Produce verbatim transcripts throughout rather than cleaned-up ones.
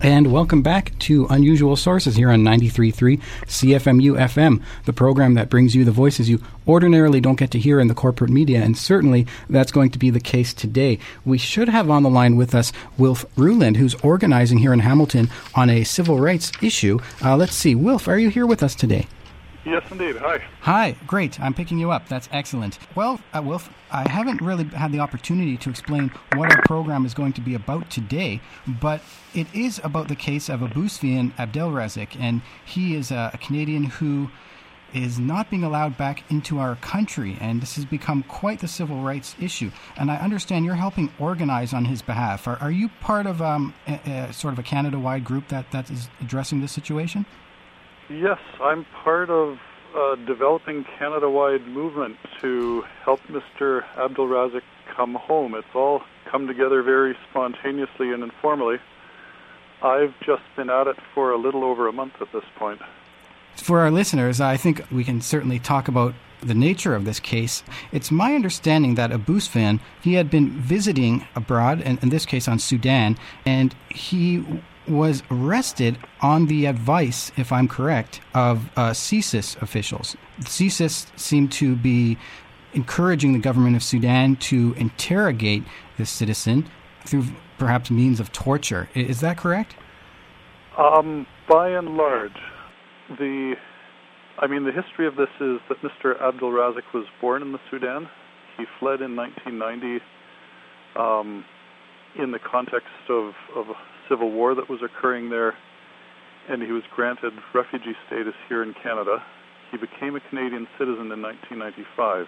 And welcome back to Unusual Sources here on ninety-three point three C F M U F M, the program that brings you the voices you ordinarily don't get to hear in the corporate media, and certainly that's going to be the case today. We should have on the line with us Wilf Ruland, who's organizing here in Hamilton on a civil rights issue. Uh, let's see. Wilf, are you here with us today? Yes, indeed. Hi. Hi. Great. I'm picking you up. That's excellent. Well, uh, Wilf, I haven't really had the opportunity to explain what our program is going to be about today, but it is about the case of Abousfian Abdelrazak, and he is a, a Canadian who is not being allowed back into our country, and this has become quite the civil rights issue. And I understand you're helping organize on his behalf. Are, are you part of um, a, a, sort of a Canada-wide group that, that is addressing this situation? Yes, I'm part of a developing Canada-wide movement to help Mister Abdelrazak come home. It's all come together very spontaneously and informally. I've just been at it for a little over a month at this point. For our listeners, I think we can certainly talk about the nature of this case. It's my understanding that Abousfian, he had been visiting abroad, and in this case on Sudan, and he was arrested on the advice, if I'm correct, of uh, C S I S officials. C S I S seemed to be encouraging the government of Sudan to interrogate this citizen through perhaps means of torture. Is that correct? Um, by and large, the, I mean, the history of this is that Mister Abdelrazak was born in the Sudan. He fled in nineteen ninety um, in the context of, of a civil war that was occurring there, and he was granted refugee status here in Canada. He became a Canadian citizen in nineteen ninety-five.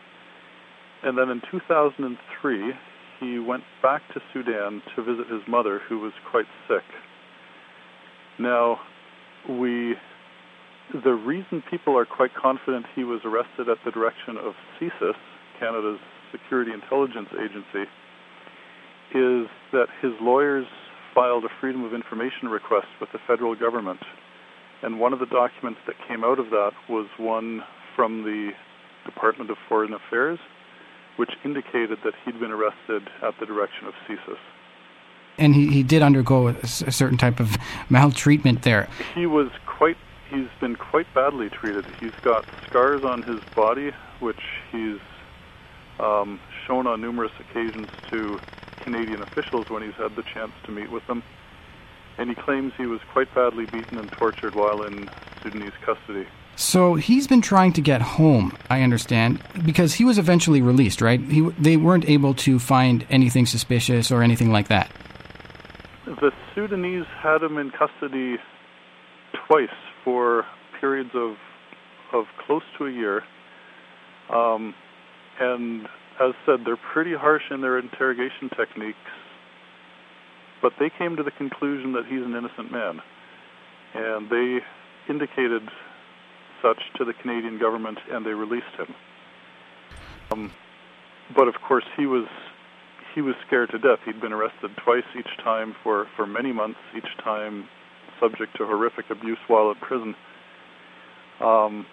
And then in two thousand three, he went back to Sudan to visit his mother, who was quite sick. Now, we, the reason people are quite confident he was arrested at the direction of C S I S, Canada's Security Intelligence Agency, is that his lawyers filed a Freedom of Information request with the federal government. And one of the documents that came out of that was one from the Department of Foreign Affairs, which indicated that he'd been arrested at the direction of C S I S. And he, he did undergo a, a certain type of maltreatment there. He was quite, he's been quite badly treated. He's got scars on his body, which he's um, shown on numerous occasions to Canadian officials when he's had the chance to meet with them. And he claims he was quite badly beaten and tortured while in Sudanese custody. So he's been trying to get home, I understand, because he was eventually released, right? He, they weren't able to find anything suspicious or anything like that. The Sudanese had him in custody twice for periods of of close to a year. Um, and as said, they're pretty harsh in their interrogation techniques, but they came to the conclusion that he's an innocent man. And they indicated such to the Canadian government, and they released him. Um, but of course, he was he was scared to death. He'd been arrested twice, each time for, for many months, each time subject to horrific abuse while in prison. Um,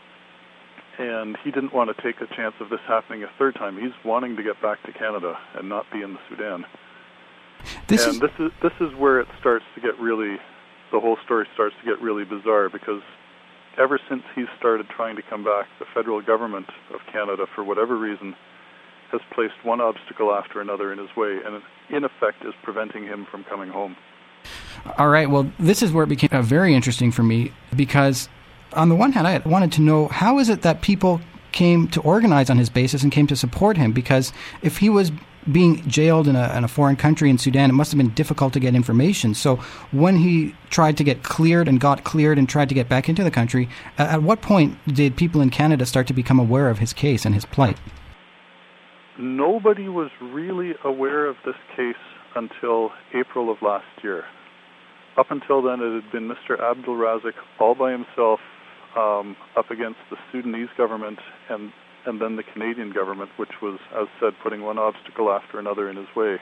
and he didn't want to take a chance of this happening a third time. He's wanting to get back to Canada and not be in the Sudan. This and is... this is this is where it starts to get really, the whole story starts to get really bizarre, because ever since he's started trying to come back, the federal government of Canada, for whatever reason, has placed one obstacle after another in his way, and in effect is preventing him from coming home. All right, well, this is where it became uh, very interesting for me, because on the one hand, I wanted to know, how is it that people came to organize on his basis and came to support him? Because if he was being jailed in a, in a foreign country in Sudan, it must have been difficult to get information. So when he tried to get cleared and got cleared and tried to get back into the country, uh, at what point did people in Canada start to become aware of his case and his plight? Nobody was really aware of this case until April of last year. Up until then, it had been Mister Abdelrazak all by himself um, up against the Sudanese government and and then the Canadian government, which was, as said, putting one obstacle after another in his way.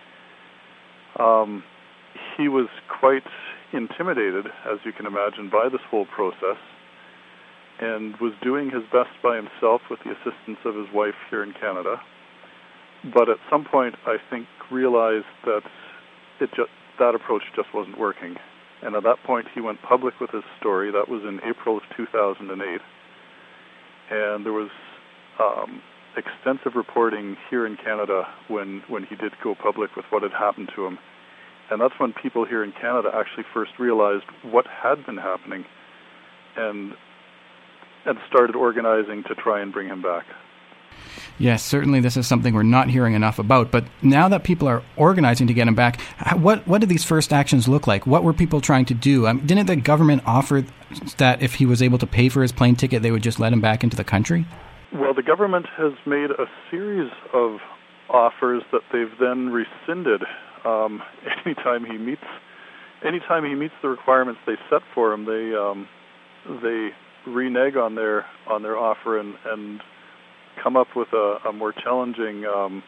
Um, he was quite intimidated, as you can imagine, by this whole process, and was doing his best by himself with the assistance of his wife here in Canada. But at some point, I think, realized that it just that approach just wasn't working. And at that point, he went public with his story. That was in April of two thousand eight. And there was um, extensive reporting here in Canada when, when he did go public with what had happened to him. And that's when people here in Canada actually first realized what had been happening and and started organizing to try and bring him back. Yes, certainly this is something we're not hearing enough about. But now that people are organizing to get him back, what what did these first actions look like? What were people trying to do? I mean, didn't the government offer that if he was able to pay for his plane ticket, they would just let him back into the country? Well, the government has made a series of offers that they've then rescinded um, anytime he meets anytime he meets the requirements they set for him. They um, they renege on their on their offer and, and come up with a, a more challenging um,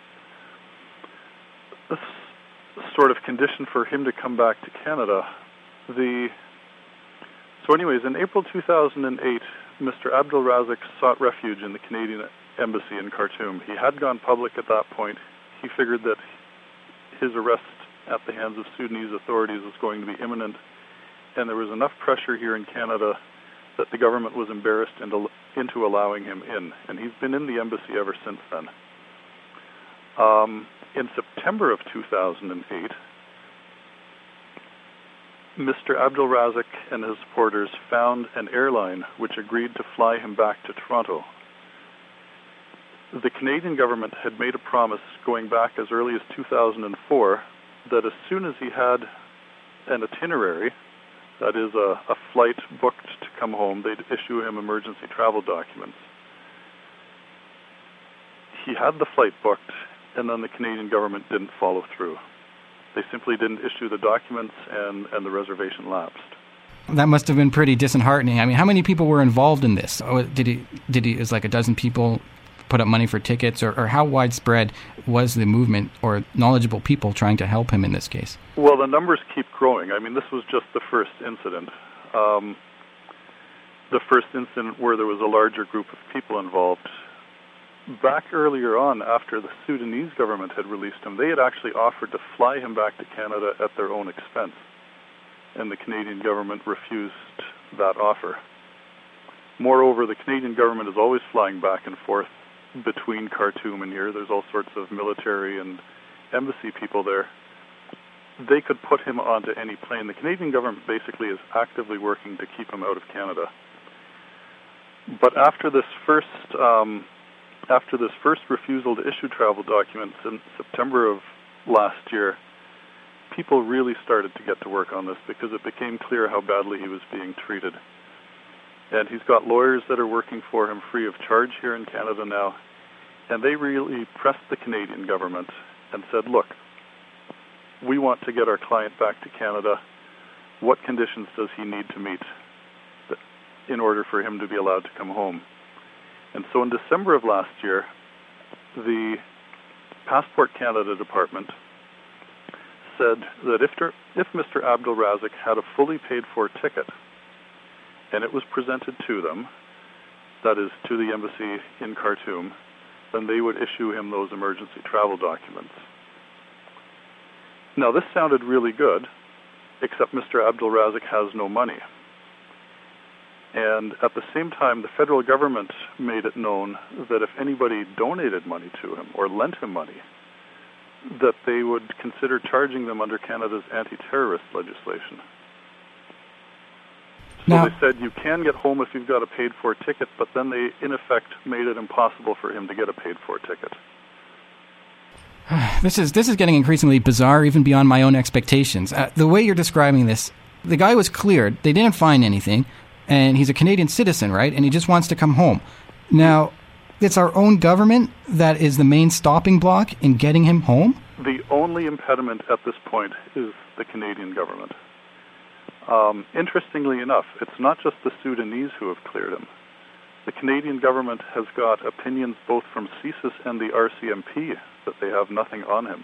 sort of condition for him to come back to Canada. The so, anyways, in April two thousand eight, Mister Abdul Razak sought refuge in the Canadian Embassy in Khartoum. He had gone public at that point. He figured that his arrest at the hands of Sudanese authorities was going to be imminent, and there was enough pressure here in Canada that the government was embarrassed into, into allowing him in, and he's been in the embassy ever since then. Um, in September of two thousand eight, Mister Abdul Razak and his supporters found an airline which agreed to fly him back to Toronto. The Canadian government had made a promise going back as early as two thousand four that as soon as he had an itinerary, that is a, a flight booked to come home, they'd issue him emergency travel documents. He had the flight booked, and then the Canadian government didn't follow through. They simply didn't issue the documents, and, and the reservation lapsed. That must have been pretty disheartening. I mean, how many people were involved in this? Oh, did he? Did he? Is like a dozen people put up money for tickets, or, or how widespread was the movement or knowledgeable people trying to help him in this case? Well, the numbers keep growing. I mean, this was just the first incident. Um, the first incident where there was a larger group of people involved. Back earlier on, after the Sudanese government had released him, they had actually offered to fly him back to Canada at their own expense, and the Canadian government refused that offer. Moreover, the Canadian government is always flying back and forth between Khartoum and here. There's all sorts of military and embassy people there. They could put him onto any plane. The Canadian government basically is actively working to keep him out of Canada. But after this first um, after this first refusal to issue travel documents in September of last year, people really started to get to work on this because it became clear how badly he was being treated. And he's got lawyers that are working for him free of charge here in Canada now. And they really pressed the Canadian government and said, look, we want to get our client back to Canada. What conditions does he need to meet in order for him to be allowed to come home? And so in December of last year, the Passport Canada Department said that if, if Mister Abdul Razak had a fully paid-for ticket, and it was presented to them, that is, to the embassy in Khartoum, then they would issue him those emergency travel documents. Now, this sounded really good, except Mister Abdul Razak has no money. And at the same time, the federal government made it known that if anybody donated money to him or lent him money, that they would consider charging them under Canada's anti-terrorist legislation. So now, they said you can get home if you've got a paid-for ticket, but then they, in effect, made it impossible for him to get a paid-for ticket. This is this is getting increasingly bizarre, even beyond my own expectations. Uh, the way you're describing this, the guy was cleared. They didn't find anything, and he's a Canadian citizen, right? And he just wants to come home. Now, it's our own government that is the main stopping block in getting him home? The only impediment at this point is the Canadian government. Um, interestingly enough, it's not just the Sudanese who have cleared him. The Canadian government has got opinions both from CSIS and the R C M P that they have nothing on him.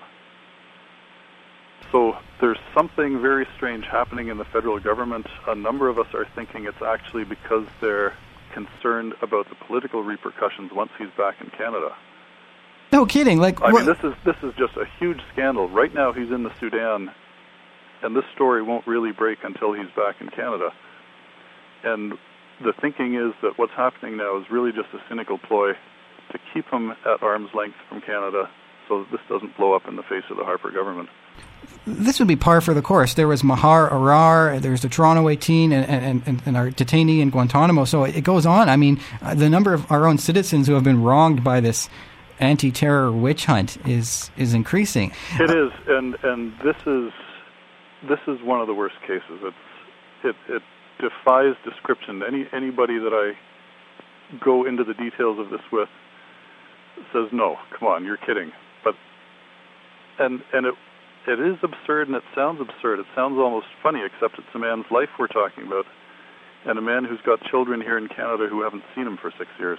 So there's something very strange happening in the federal government. A number of us are thinking it's actually because they're concerned about the political repercussions once he's back in Canada. No kidding. Like I what? mean, this is this is just a huge scandal. Right now, he's in the Sudan, and this story won't really break until he's back in Canada. And the thinking is that what's happening now is really just a cynical ploy to keep him at arm's length from Canada so that this doesn't blow up in the face of the Harper government. This would be par for the course. There was Maher Arar, there's the Toronto eighteen, and, and, and, and our detainee in Guantanamo. So it goes on. I mean, uh, the number of our own citizens who have been wronged by this anti-terror witch hunt is is increasing. It is, and and this is this is one of the worst cases. It's it it defies description. Any anybody that I go into the details of this with says, no, come on, you're kidding. But and and it it is absurd, and it sounds absurd. It sounds almost funny, except it's a man's life we're talking about, and a man who's got children here in Canada who haven't seen him for six years.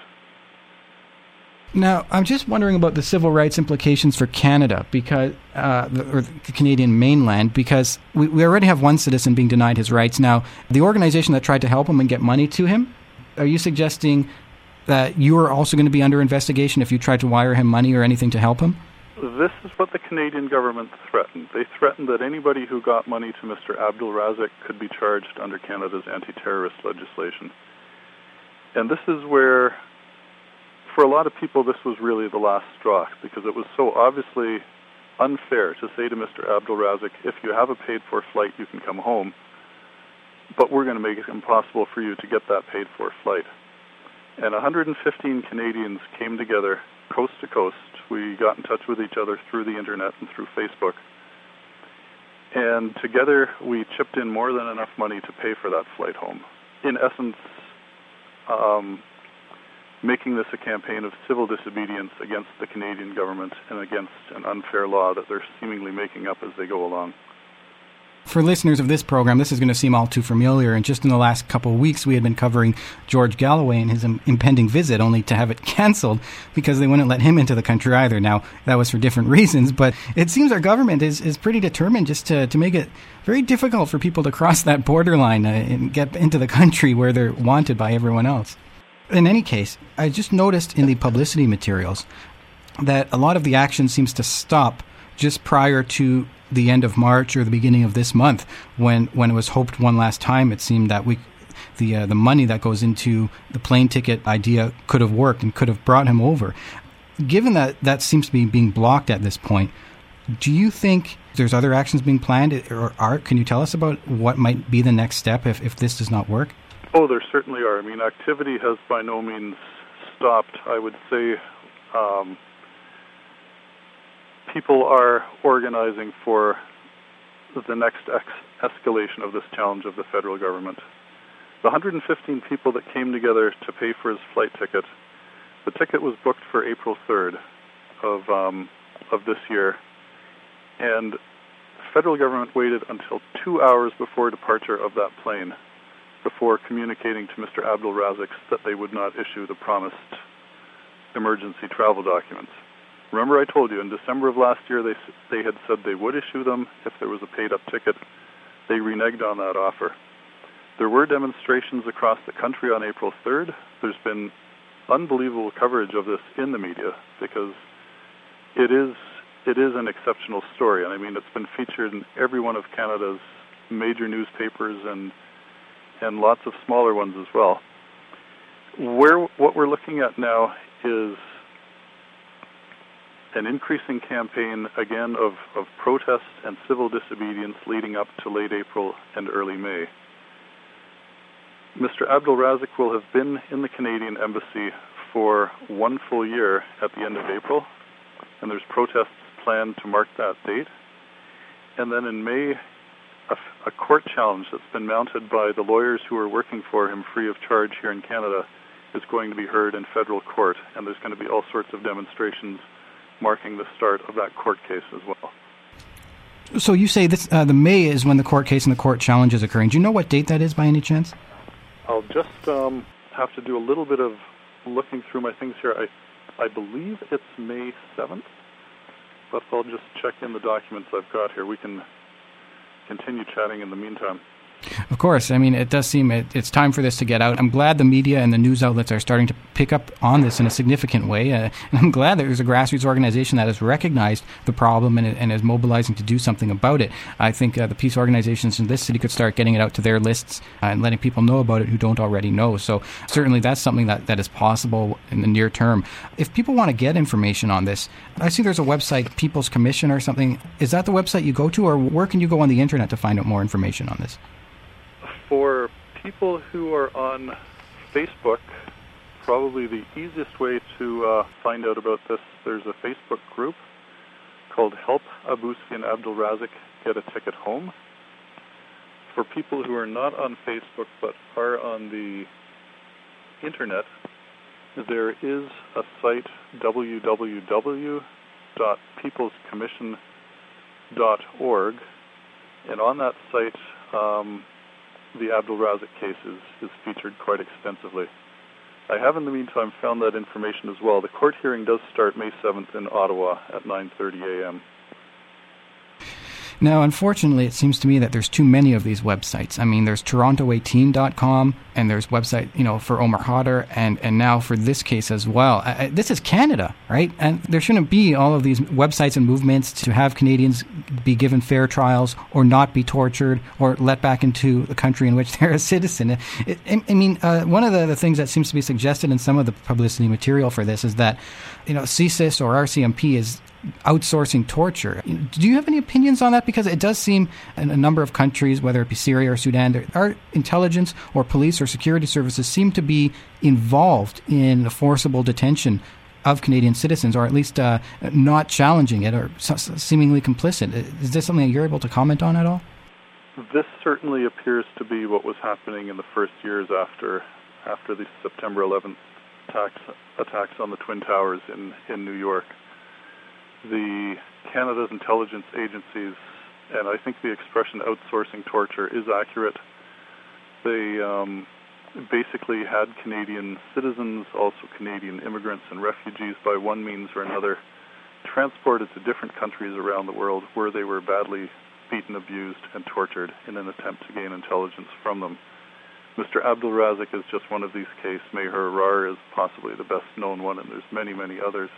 Now, I'm just wondering about the civil rights implications for Canada, because uh, the, or the Canadian mainland, because we, we already have one citizen being denied his rights. Now, the organization that tried to help him and get money to him, are you suggesting that you are also going to be under investigation if you tried to wire him money or anything to help him? This is what the Canadian government threatened. They threatened that anybody who got money to Mister Abdul Razik could be charged under Canada's anti-terrorist legislation. And this is where, for a lot of people, this was really the last straw, because it was so obviously unfair to say to Mister Abdul Razik, if you have a paid-for flight, you can come home, but we're going to make it impossible for you to get that paid-for flight. And one hundred fifteen Canadians came together, coast to coast. We got in touch with each other through the internet and through Facebook. And together we chipped in more than enough money to pay for that flight home. In essence, um, making this a campaign of civil disobedience against the Canadian government and against an unfair law that they're seemingly making up as they go along. For listeners of this program, this is going to seem all too familiar. And just in the last couple of weeks, we had been covering George Galloway and his im- impending visit, only to have it canceled because they wouldn't let him into the country either. Now, that was for different reasons, but it seems our government is, is pretty determined just to, to make it very difficult for people to cross that borderline uh, and get into the country where they're wanted by everyone else. In any case, I just noticed in the publicity materials that a lot of the action seems to stop just prior to the end of March or the beginning of this month, when, when it was hoped one last time, it seemed that we, the uh, the money that goes into the plane ticket idea could have worked and could have brought him over. Given that that seems to be being blocked at this point, do you think there's other actions being planned? Or Art, can you tell us about what might be the next step if, if this does not work? Oh, there certainly are. I mean, activity has by no means stopped. I would say um, people are organizing for the next ex- escalation of this challenge of the federal government. The one hundred fifteen people that came together to pay for his flight ticket, the ticket was booked for April third of um, of this year, and the federal government waited until two hours before departure of that plane before communicating to Mister Abdul Razik that they would not issue the promised emergency travel documents. Remember I told you, in December of last year, they they had said they would issue them if there was a paid-up ticket. They reneged on that offer. There were demonstrations across the country on April third. There's been unbelievable coverage of this in the media because it is it is an exceptional story. And I mean, it's been featured in every one of Canada's major newspapers and and lots of smaller ones as well. Where what we're looking at now is an increasing campaign, again, of, of protests and civil disobedience leading up to late April and early May. Mister Abdul Razik will have been in the Canadian Embassy for one full year at the end of April, and there's protests planned to mark that date. And then in May, a, a court challenge that's been mounted by the lawyers who are working for him free of charge here in Canada is going to be heard in federal court, and there's going to be all sorts of demonstrations marking the start of that court case as well. So you say this, uh, the May is when the court case and the court challenge is occurring. Do you know what date that is by any chance? I'll just um, have to do a little bit of looking through my things here. I, I believe it's May seventh, but I'll just check in the documents I've got here. We can continue chatting in the meantime. Of course. I mean, it does seem it, it's time for this to get out. I'm glad the media and the news outlets are starting to pick up on this in a significant way. Uh, and I'm glad that there's a grassroots organization that has recognized the problem and, and is mobilizing to do something about it. I think uh, the peace organizations in this city could start getting it out to their lists uh, and letting people know about it who don't already know. So certainly that's something that, that is possible in the near term. If people want to get information on this, I see there's a website, People's Commission or something. Is that the website you go to, or where can you go on the internet to find out more information on this? For people who are on Facebook, probably the easiest way to uh, find out about this, there's a Facebook group called Help Abouski and Abdul Razik Get a Ticket Home. For people who are not on Facebook but are on the internet, there is a site, w w w dot peoples commission dot org, and on that site, um, the Abdul Razik case is, is featured quite extensively. I have, in the meantime, found that information as well. The court hearing does start May seventh in Ottawa at nine thirty a.m. Now, unfortunately, it seems to me that there's too many of these websites. I mean, there's toronto eighteen dot com, and there's website, you know, for Omar Khadr, and, and now for this case as well. I, this is Canada, right? And there shouldn't be all of these websites and movements to have Canadians be given fair trials or not be tortured or let back into the country in which they're a citizen. It, it, I mean, uh, one of the, the things that seems to be suggested in some of the publicity material for this is that, you know, C S I S or R C M P is outsourcing torture. Do you have any opinions on that? Because it does seem in a number of countries, whether it be Syria or Sudan, there are intelligence or police or security services seem to be involved in the forcible detention of Canadian citizens, or at least uh, not challenging it or seemingly complicit. Is this something that you're able to comment on at all? This certainly appears to be what was happening in the first years after after the September eleventh attacks, attacks on the Twin Towers in, in New York. The Canada's intelligence agencies, and I think the expression outsourcing torture is accurate. They um, basically had Canadian citizens, also Canadian immigrants and refugees by one means or another, transported to different countries around the world where they were badly beaten, abused, and tortured in an attempt to gain intelligence from them. Mister Abdul Razik is just one of these cases. Meher Arar is possibly the best known one, and there's many, many others.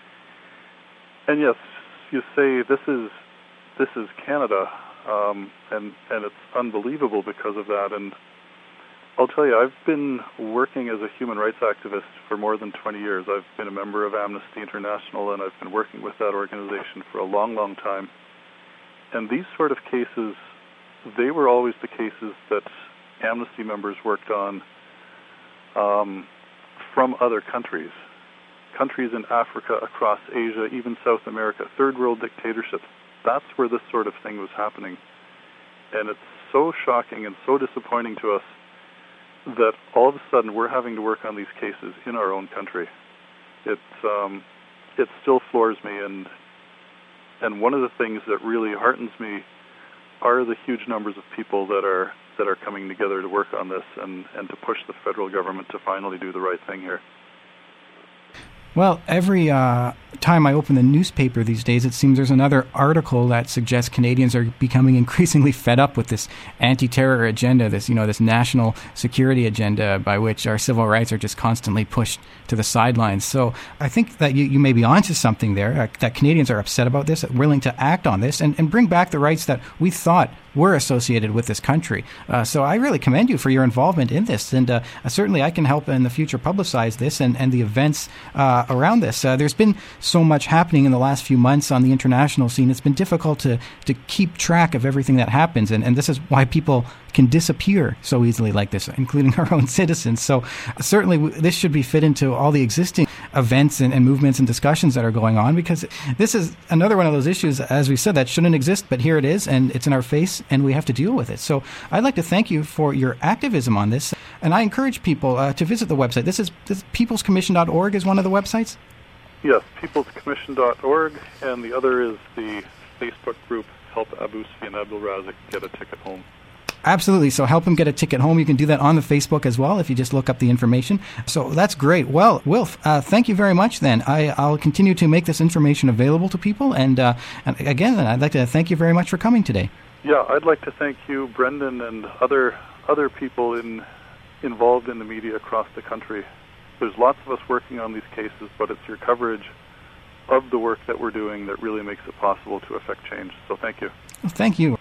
And yes, you say this is this is Canada, um, and and it's unbelievable because of that. And I'll tell you, I've been working as a human rights activist for more than twenty years. I've been a member of Amnesty International, and I've been working with that organization for a long, long time. And these sort of cases, they were always the cases that Amnesty members worked on um, from other countries. Countries in Africa, across Asia, even South America, third world dictatorships. That's where this sort of thing was happening. And it's so shocking and so disappointing to us that all of a sudden we're having to work on these cases in our own country. It's, um, it still floors me, and and one of the things that really heartens me are the huge numbers of people that are that are coming together to work on this and, and to push the federal government to finally do the right thing here. Well, every uh, time I open the newspaper these days, it seems there's another article that suggests Canadians are becoming increasingly fed up with this anti-terror agenda, this, you know, this national security agenda by which our civil rights are just constantly pushed to the sidelines. So I think that you, you may be onto something there, uh, that Canadians are upset about this, willing to act on this, and, and bring back the rights that we thought were associated with this country. Uh, so I really commend you for your involvement in this, and uh, certainly I can help in the future publicize this and, and the events uh, around this. Uh, there's been so much happening in the last few months on the international scene. It's been difficult to, to keep track of everything that happens, and, and this is why people can disappear so easily like this, including our own citizens. So uh, certainly w- this should be fit into all the existing events and, and movements and discussions that are going on, because this is another one of those issues, as we said, that shouldn't exist, but here it is, and it's in our face, and we have to deal with it. So I'd like to thank you for your activism on this, and I encourage people uh, to visit the website. This is this peoples commission dot org is one of the websites? Yes, peoples commission dot org, and the other is the Facebook group Help Abouski and Abdul Razik Get a Ticket Home. Absolutely. So help him get a ticket home. You can do that on the Facebook as well if you just look up the information. So that's great. Well, Wilf, uh, thank you very much then. I, I'll continue to make this information available to people. And, uh, and again, I'd like to thank you very much for coming today. Yeah, I'd like to thank you, Brendan, and other other people in, involved in the media across the country. There's lots of us working on these cases, but it's your coverage of the work that we're doing that really makes it possible to affect change. So thank you. Well, thank you.